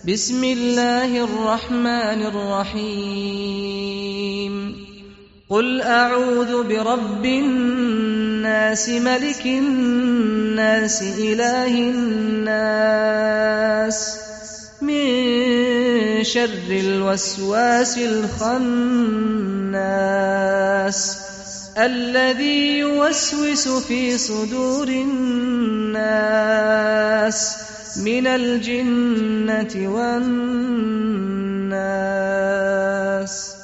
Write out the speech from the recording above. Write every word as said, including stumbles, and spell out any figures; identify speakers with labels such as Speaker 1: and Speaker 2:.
Speaker 1: بسم الله الرحمن الرحيم قل أعوذ برب الناس ملك الناس إله الناس من شر الوسواس الخناس الذي يوسوس في صدور الناس من الجنة والناس.